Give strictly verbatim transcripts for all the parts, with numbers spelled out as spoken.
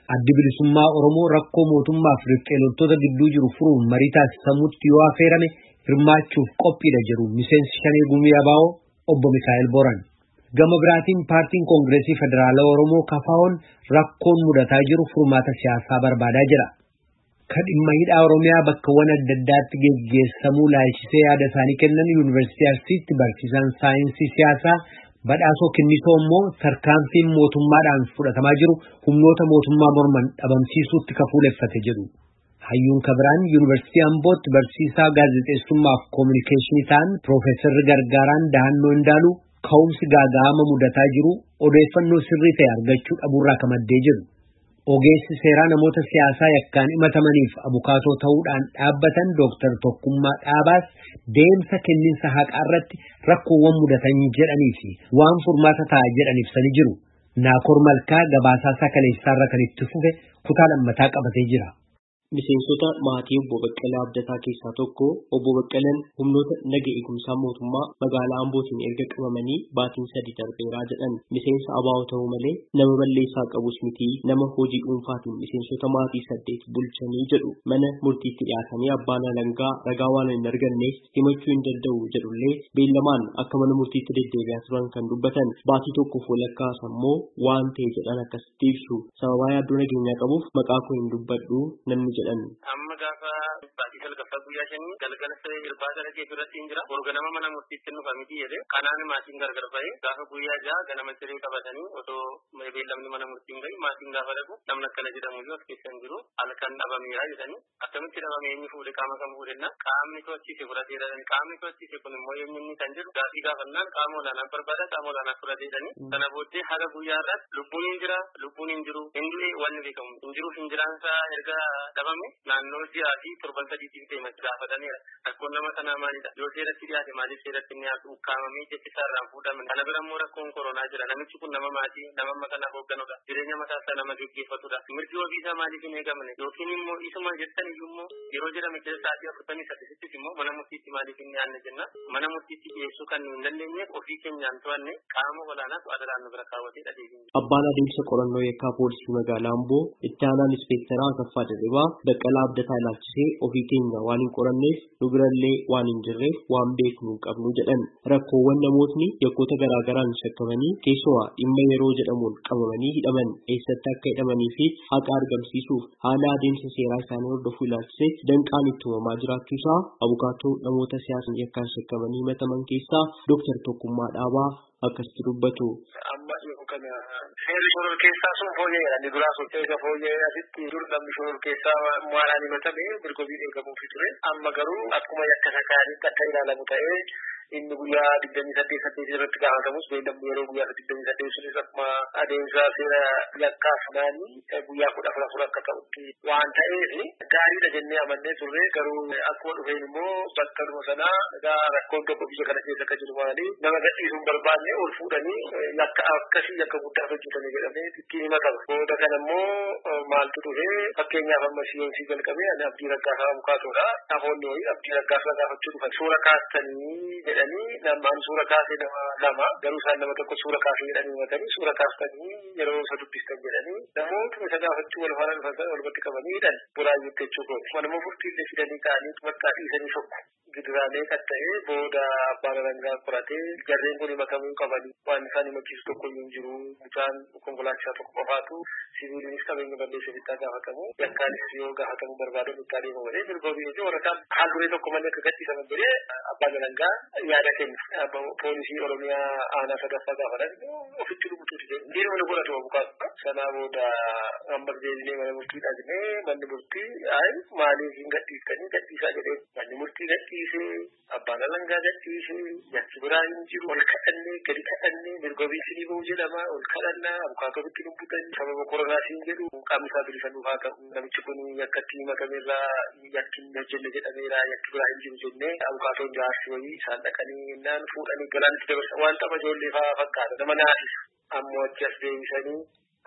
Addi bilisummaa Oromoo rakkoo mootummaaf riphee loltoota gidduu jiru furuun marii taasisamutti yoo affeerame hirmaachuuf qophiidha jedhu miseensi Shanee Gumii Abaa'oo obbo Mikaa'el Boran. Gama biraatiin paartiin Koongireesii Federaalaa Oromoo Kafaa'oon rakkoon mudataa jiru furmaata siyaasaa barbaadaa jira. Kan dhimma hidhaa Oromiyaa bakkawwan adda addaatti geggeessamuu laalchisee yaada isaanii kennan Yuunivarsiitii Arsiitti barsiisaan saayinsii siyaasaa badhaasoo Kinnisoo immoo tarkaanfiin mootummaadhaan fudhatamaa jiru humnoota mootummaa morman dhabamsiisuutti kafuuleffate jedhu. Hayyuun Kabiraan Yuunivarsiitii Ambootti barsiisaa gaazexeessummaaf koominikeeshinii ta'an Piroofeesar Gargaaraan Dahannoo Indaaluu ka'umsi gaaga'ama mudataa jiru odeeffannoo sirrii ta'e argachuu dhabuurraa kan maddee jedhu. Ogeessi seeraa namoota siyaasaa yakkaan himatamaniif abukaatoo ta'uudhaan dhaabbatan Dooktar Tokkummaa Dhaabaas deemsa kenniinsa haqaa irratti rakkoowwan mudatan jedhanii fi waan furmaata ta'a jedhan ibsanii jiru. Naakoor Malkaa gabaasaa sakaleessaarra kan itti fufe kutaa lammataa qabatee jira. Miseensota maatii obbo Baqqalaa Abdataa keessaa tokko obbo Baqqalaan humnoota naga eegumsaa mootummaa magaalaa Ambootiin erga qabamanii baatiin sadii darbeeraa jedhan. Miseensa abaa'oo ta'uu malee nama balleessaa qabus miti nama hojii dhuunfaatiin miseensota maatii saddeet bulchanii jedhu. Mana murtiitti dhiyaatanii abbaan alangaa ragaa waan hin arganneef himachuu hin danda'u jedhullee beellamaan akka mana murtiitti deddeebi'aa turan kan dubbatan. Baatii tokkoof walakkaas ammoo waan ta'e jedhan akkasitti ibsu. Sababaa yaaddoo nageenyaa qabuuf maqaa koo hin dubbadhu namni amma gaafa baatii salgaffaa guyyaa shanii galgala siree irbaata dhaqee biratti hin jira borganama mana murtiitti nufa miti jedhe kanaan maatiin gargar ba'ee gaafa guyyaa ja'a ganama siree qabatanii otoo beellamni mana murtiin gahi maatiin gaafa dhaqu namni akkana jedhamu yoo as keessa hin jiru halkan dhabameera jedhanii akkamitti dhabame eenyu fuudhe qaama kan fuudhenna qaamni to'achiise fudhatee jedhani qaamni to'achiise kun immoo eenyu inni kan jedhu gaafii gaafannaan qaama olaanaan barbaada qaama olaanaa fudhatee jedhani kana booddee haga guyyaa irratti lubbuun hin jira lubbuun hin jiru hin du'e wanni beekamu hin jiruuf hin jiraansaa erga dhabame naannoo ji'aa fi torban sadiitiif deematti gaafataniira. Rakkoon nama kanaa maalidha? Yoo seeratti dhiyaate maaliif seeratti inni haatu ukkaamamee jechi isaarraan fuudhaman. Kana bira immoo rakkoon koronaa jira. Namichi kun nama maatii nama amma kanaaf hoogganudha. Jireenya mataa isaa nama gaggeeffatudha. Mirgi ofii isaa maaliif hin eegamne? Yookiin immoo isuma jettan iyyuu immoo yeroo jedhame keessa sa'aatii afurtamii saddeetittis immoo mana murtiitti maaliif hin dhiyaanne jenna. Mana murtiitti dhiyeessuu kan hin dandeenyeef ofii keenyaan to'anne qaama olaanaatu adalaan nu bira kaawwatee dhadeebiin. Abbaan adeemsa qorannoo yakkaa poolisii magaalaa Amboo itti aanaan inspektaraa Asaffaa Dirribaa Baqqalaa Abdataa ilaalchisee ofii keenya waan hin qoranneef nu birallee waan hin jirreef waan beeknu hin qabnu jedhan. Rakkoowwan namootni yakkoota garaagaraan shakkamanii keessumaa dhimma yeroo jedhamuun qabamanii hidhaman eessatti akka hidhamanii fi haqa argamsiisuuf haala adeemsa seeraa isaanii hordofuu ilaalchisee danqaan itti uumamaa jiraachuu isaa abukaatoo namoota siyaasaa yakkaan shakkamanii himataman keessaa Dooktar Tokkummaa Dhaabaa akkasitti dubbatu. Amma yoo kana seerri shoror keessaa sun fooyyee ani duraa sochoota fooyyee asitti dur namni shoror keessaa maalaan himatame mirgobii eegamuufi ture. Amma garuu akkuma yakka sakaanitti akka ilaalamu ta'ee inni guyyaa digdamii saddeet saddeet irratti gaafatamus beellamni yeroo guyyaa digdamii saddeet sunis akkuma adeemsa seera yakkaaf naanii guyyaa kudha afur afur akka ta'utti waan ta'eef gaariidha jennee amannee turre garuu akkuma dhufeen immoo bakkaluma sanaa egaa rakkoon tokko biyya kana keessa akka jiru maali nama gadhiisuun barbaanne ol fuudhanii yakka akkasii yakka guddaa hojjetanii jedhamee ittiin himatama. Booda kana immoo maaltu dhufe fakkeenyaaf amma siyoonsii jalqabee ani Abdii Raggaasaa abukaatoodha. Namoonni wayii Abdii Raggaasaa gaafachuu dhufan suura kaastanii jedhanii namaan suura kaasee nama lama garuu isaan nama tokko suura kaasee jedhanii himatanii suura kaastanii yeroo isa dubbistan jedhanii namoota isa gaafachuu wal faana dhufan walbatti qabanii hidhan buraayyuutti jechuudha. Manuma furtiillee fidanii ka'anii bakka dhiisanii tokko gidiraalee qatta'ee booda abbaan alangaa qoratee jarreen kun himatamuu qabanii waan isaan himachiisu tokko hin jiru mucaan konkolaachisaa tokko qofaatu siviilinis qabeenya balleessa bittaa gaafatamu yakkaanis yoo gaafatamu barbaadu bittaa deema malee mirgobii jechuun warra kaan haal duree tokko malee akka gadhiisaman jedhee abbaan alangaa yaada kenna. Poolisii Oromiyaa aanaa sadaffaa gaafatan ofitti lubutuuti jedhu ndiin wani godhatu abukaatu sanaa booda ammas deebinee mana murtiidhaa jennee manni murtii ay maaliif hin gadhiiftanii gadhiisaa jedhee manni murtii gadhiisee abbaan alangaa gadhiisee yakki biraa hin jiru ol kadhannee gadi kadhannee mirgobii sinii ba'uu jedhama ol kadhannaa abukaatotti lubbutanii sababa koronaatiin jedhu qaamni isaa bilisan dhufaa ta'u namichi kun yakkatti himatameerraa yakki hin hojjenne jedhameera yakki biraa hin jiru jennee abukaatoon jaarsi wayii isaan dhaqanii innaan fuudhanii galaanitti dabarsa waan tapha ijoollee fa'aa fakkaata nama naasisa ammoo achi as deebisanii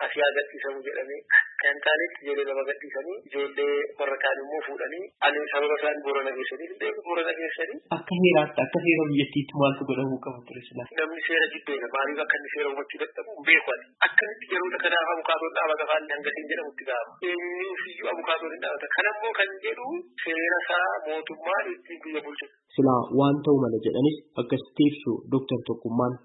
asii agarsiisamu jedhamee kan taanetti ijoollee lama gadhiisanii ijoollee warra kaan immoo fuudhanii ani sababa isaan Boorana geessanii deemu Boorana geessanii. Akka heeraatti akka seera biyyattiitti maaltu godhamuu qaba ture silaa? Namni seera jibbeera maaliif akka inni seera hubachuu dadhabu beekan akkamitti yeroota kanaaf abukaatoon dhaabata afaan hangatiin jedhamutti gaama. Eenyuufiyyuu abukaatoon hin dhaabata. Kanammoo kan jedhu seera isaa mootummaan ittiin biyya bulchu. Silaa waan ta'u mala jedhanis akkasitti ibsu Dooktar Tokkummaan.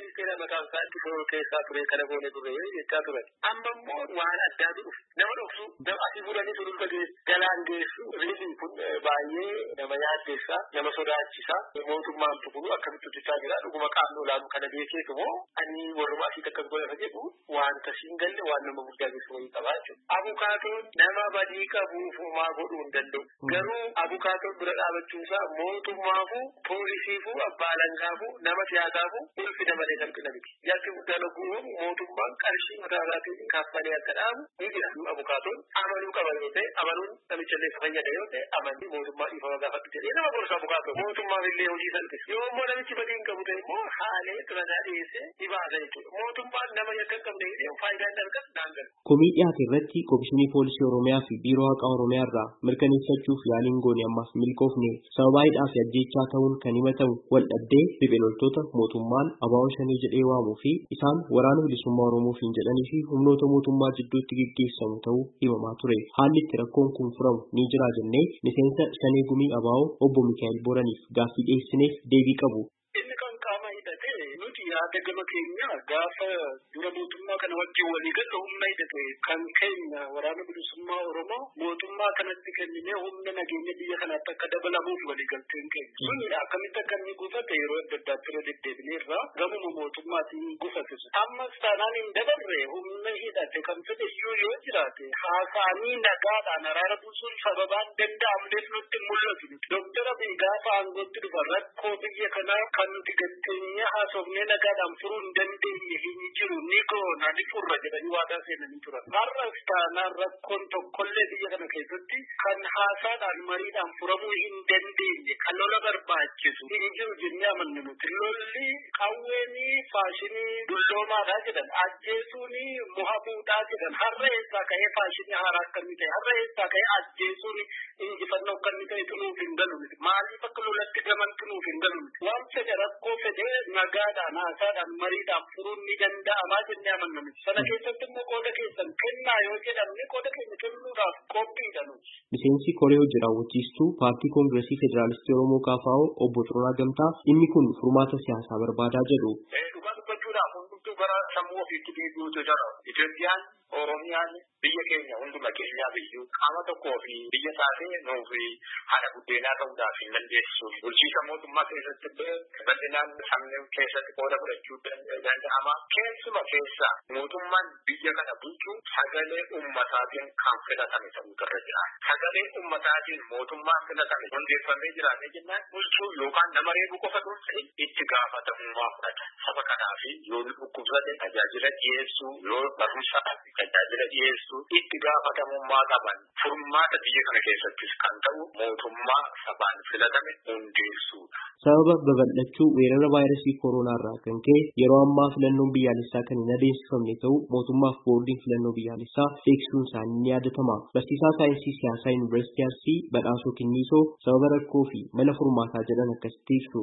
Keessaa ture kana goone ture jechaa turan. Amma immoo waan addaa dhufu nama dhoksu nama asii fuudhanii sululka galaan geessu riiliin kun baay'ee nama yaaddeessa nama sodaachisa mootummaan tukunu akkamitti hojjechaa jira dhuguma qaamni olaanu kana beekeetu moo ani warruma asii akkas godhata jedhu wanta siin galle waan nama guddaa geessu wayii qabaa jechuudha. Abukaatoon nama badii qabuuf homaa godhuu hin danda'u. Garuu abukaatoon bira dhaabachuunsaa mootummaafu poolisiifu abbaa alangaafu nama siyaasaafu ulfina malee salphina miti. Yakki guddaa laguun mootummaan qarshii mataa isaatiin kaffalee akka dhaabu ni jira. Abukaatoon amanuu qaban yoo ta'e amanuun namicha illee fayyada yoo ta'e amanni mootummaa dhiifama gaafatu jedhee nama gorsa abukaatoon. Mootummaaf illee hojii salphisa. Yoo immoo namichi badii hin qabu ta'e immoo haalee xurataa dhiyeessee ni baasa jechuudha. Mootummaan nama yakka hin qabne hidhee faayidaa hin argatu daangala. Komii dhiyaate irratti Komishinii Poolisii Oromiyaa fi Biiroo Haqaa Oromiyaa irraa mirkaneeffachuuf yaaliin goone ammaaf milkoofne sababa hidhaa fi ajjeechaa ta'uun kan himatamu waldhabdee riphee mootummaan abaa'oo shanii jedhee waamuu fi isaan waraana bilisummaa Oromoofiin jedhanii fi humnoota mootummaa jidduutti gaggeessamu ta'uu himamaa ture. Haalli itti rakkoon kun furamu ni jira jennee miseensa Shanee Gumii Abaa'oo obbo Mikaa'el Booraniif gaaffii dhiyeessineef deebii qabu. Inni kan qaama hidhate nuti yaada gama keenya gaafa dura mootummaa kana wajjin walii galu humna hidhate kan keenya waraana bilisummaa Oromoo mootummaa kanatti kennine humna nageenya biyya kanaatti akka dabalamuuf walii galteen keenya. Suni akkamitti akka inni gufate yeroo adda addaatti irra deddeebineerra gamuma mootummaatiin gufate. Ammas taanaan hin dabarre humna hidhate kan fedhe iyyuu yoo jiraate haasa'anii nagaadhaan araara buusuun sababaan danda'amneef nutti mul'atu. Doktara Abiy gaafa aangootti dhufa rakkoo biyya kanaa kan nuti gatteenya haasofnee nagaadhaan furuu hin dandeenye hin jiru ni goona ni furra jedhanii waadaa seenanii turan. Har'as taanaan rakkoon tokkollee biyya kana keessatti kan haasaadhaan mariidhaan furamuu hin dandeenye kan lola barbaachisu hin jiru jennee amanna nuti. Lolli qawweeni faashinii dulloomaadhaa jedhan ajjeesuuni muha fuudhaa jedhan har'a eessaa ka'ee faashinii haaraa akkamii ta'e har'a eessaa ka'ee ajjeesuuni injifannoo akkamii ta'e tunuuf hin galu miti. Maaliif akka lolatti gaman tunuuf hin galu miti. Waan fedhe rakkoo fedhee nagaadhaan haasaadhaan mariidhaan furuun ni danda'amaa jennee amanna miti. Sana keessatti immoo qooda keessan kennaa yoo jedhamne qooda keenya kennuudhaaf qophiidha nuti. Miseensi Koree hojii raawwachiistuu Paartii Koongireesii Federaalistii Oromoo K F O obbo Xururaa Gamtaa inni kun furmaata siyaasaa barbaadaa jedhu. Dhugaa dubbachuudhaaf hundumtuu gara sammuu ofiitti deebi'uutu jira. Itoophiyaan Oromiyaan biyya keenya hunduma keenyaa biyyuu qaama tokkoo fi biyya taatee nuufi haadha guddeenaa ta'uudhaaf hin dandeessu. Bulchiisa mootummaa keessatti bal'inaan sabni keessatti qooda fudhachuu danda'ama. Keessuma keessa mootummaan biyya kana bulchu sagalee ummataatiin kan filatame ta'uutu irra jira. Sagalee ummataatiin mootummaan filatame hundeeffamee jiraatee jennaan bulchuu yookaan nama reebu qofa ta'e itti gaafatamummaa fudhata. Saba kanaaf yoo dhukkubsate tajaajila dhiyeessuu yoo barumsa tajaajila dhiyeessuu itti gaafatamummaa qaban furmaata biyya kana keessattis kan ta'u mootummaa sabaan filatame hundeessuudha. Sababa babal'achuu weerara vaayirasii kooroonaa irraa kan ka'e yeroo ammaa filannoon biyyaalessaa kan hin adeemsifamne ta'u mootummaaf boordiin filannoo biyyaalessaa beeksisuun isaanii ni yaadatama. Barsiisaa saayinsii siyaasaa Yuunivarsiitii Arsii Badhaasoo Kinniisoo sababa rakkoo fi mala furmaataa jedhan akkasitti ibsu.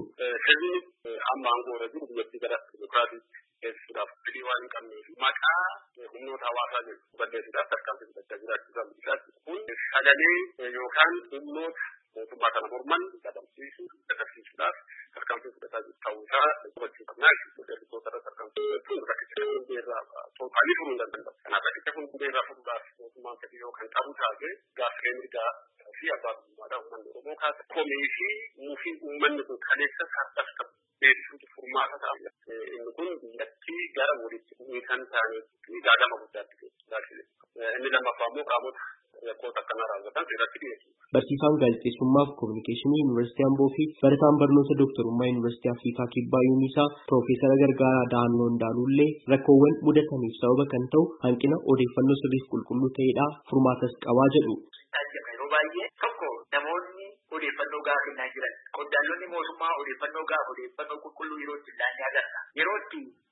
Amma aangoorra jiru biyyattii gara dimokiraatii geessuudhaaf fedhii waan hin qabneef maqaa humnoota hawaasaa jedhu balleessuudhaaf tarkaanfii fudhachaa jiraachuu isaati. Kun sagalee yookaan humnoota mootummaa kana morman dadhabsiisuu dadhabsiisuudhaaf tarkaanfii fudhataa jiru ta'uu isaa hubachuu qabnaa. Ergoota irra tarkaanfii fudhachuun rakkicha hundeerraa tooftaanii furuu hin danda'amu. Kanaaf rakkicha hundeerraa furuudhaaf mootummaan fedhii yookaan qabu taate gaaffilee mirgaa fi abbaa biyyummaadhaa uummanni Oromoo kaasa komee fi muufii uummanni kun kaleessa sardas qabu. Beeksisuutu furmaata ta'a. Inni kun biyyattii gara walitti kan ta'anitti gaagama guddaatti geessu. Inni lammaffaa immoo qaamota yakkoota akkanaa raawwatan irratti dhiyeessu. Barsiisaan gaazexeessummaa fi kominikeeshinii Yuunivarsiitii Amboo fi barataan barnoota dooktarummaa Yuunivarsiitii Afrikaa Kibbaa Yuunisaa Piroofeesara Gargaaraa Daannoo Ndaalullee rakkoowwan mudataniif sababa kan ta'u hanqina odeeffannoo sirriif qulqulluu ta'edha furmaatas qabaa jedhu. Yeroo baay'ee tokko namoonni odeeffannoo gaafannaa jiran qondaaltonni mootummaa odeeffannoo gaaf odeeffannoo qulqulluu yeroo itti ilaallee agarra. Yeroo itti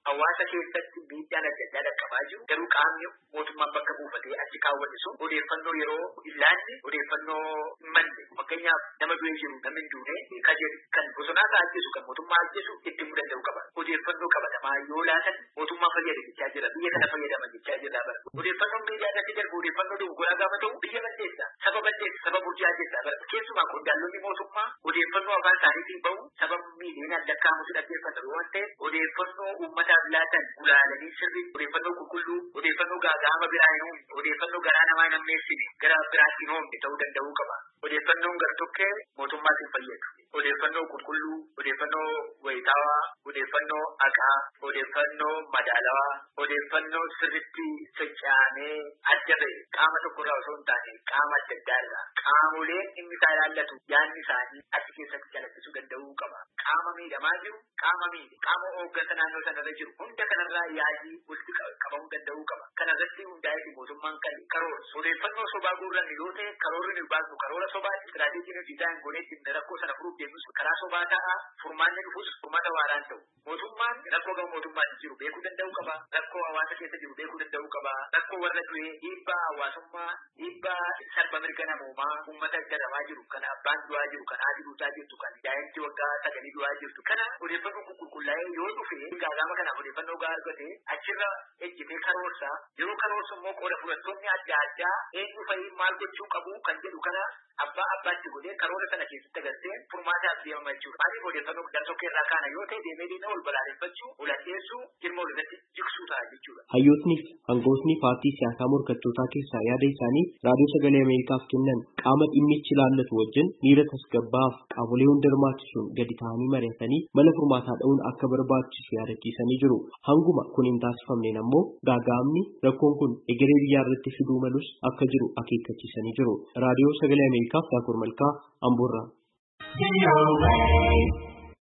hawaasa keessatti miidhaan adda addaa dhaqqabaa jiru garuu qaamni mootummaan bakka buufatee achi kaawwanne sun odeeffannoo yeroo ilaalle odeeffannoo malle fakkeenyaaf nama du'ee jiru namni duune kajedhu kan bosonaa ajjeesu kan mootummaa ajjeesu itti muduu danda'u qaba odeeffannoo qabatamaa yoo laatan mootummaa fayyada jechaa jira biyya kana fayyadaman jechaa jira bara odeeffannoon miidiyaa irratti darbu odeeffannoo dogogoraa gaafa ta'u biyya balleessa saba balleessa saba bulchaa jechaa bara keessumaa qondaaltonni mootummaa odeeffannoo afaan isaaniitiin bahu saba miidhaan lakkaa'amutu dhaggeeffatan waan ta'eef odeeffannoo uummataaf laatan gulaalanii sirrii odeeffannoo qulqulluu odeeffannoo gaaga'ama biraa hin uumne odeeffannoo garaa namaa hin ammeessine gara biraatti hin uumne ta'uu danda'uu qaba. Odeeffannoon gartokkee mootummaas hin fayyadu. Odeeffannoo qulqulluu, odeeffannoo wayitaawaa, odeeffannoo haqaa, odeeffannoo madaalawaa, odeeffannoo sirriitti socho'amee adda ba'e qaama tokkorraa osoo hin taane qaama adda addaa irraa qaamoleen inni isaa ilaallatu yaadni isaanii achi keessatti calaqqisuu danda'uu qaba. Qaama miidhamaa jiru, qaama miidhe, qaama hooggansa naannoo sanarra jiru hunda kanarraa yaadii walitti qabamuu danda'uu qaba. Kanarratti hundaa'ee mootummaan kan karoorsu odeeffannoo sobaa guurran yoo ta'e karoorri nu baasu karoora sobaa istiraatiijii nuti isaan goonetti rakkoo sana furuuf deemus karaa sobaa ta'a furmaanni dhufus furmaata waaraan ta'u. Mootummaan rakkoo gama mootummaatti jiru beekuu danda'uu qaba. Rakkoo hawaasa keessa jiru beekuu danda'uu qaba. Rakkoo warra du'ee dhiibbaa hawaasummaa dhiibbaa sarba mirga namoomaa uummata dararamaa jiru kan abbaan du'aa jiru kan haati duutaa jirtu kan daa'imti waggaa sagalii du'aa jirtu kana odeeffannoo qulqullaa'ee yoo dhufe gaagama kanaaf odeeffannoo gahaa argate achirra ejjitee karoorsa yeroo karoorsa immoo qooda fudhattoonni adda addaa eenyu fa'i maal gochuu qabu kan jedhu kana abbaa abbaatti godhee karoora sana keessatti agartee furmaataaf deemama jechuudha. Maaliif odeeffannoo gartokkee irraa kaana yoo ta'e deemee deemee ol balaaleffachuu ulateessuu jirma olitti jigsuu ta'a jechuudha. Hayyootni fi hangootni paartii siyaasaa morkattootaa keessaa yaada isaanii raadiyoo sagalee Ameerikaaf kennan qaama dhimmichi ilaallatu wajjin miira tasgabbaaf qaamolee hunda hirmaachisuun gadi ta'anii mari'atanii mala furmaataa dha'uun akka barbaachisu yaadachiisanii jiru. Hanguma kun hin taasifamneen ammoo gaaga'amni rakkoon kun egeree biyyaa irratti fiduu malus akka jiru akeekkachiisanii jiru. Raadiyoo sagalee Ameerikaaf Daakur Malkaa Amboorraa.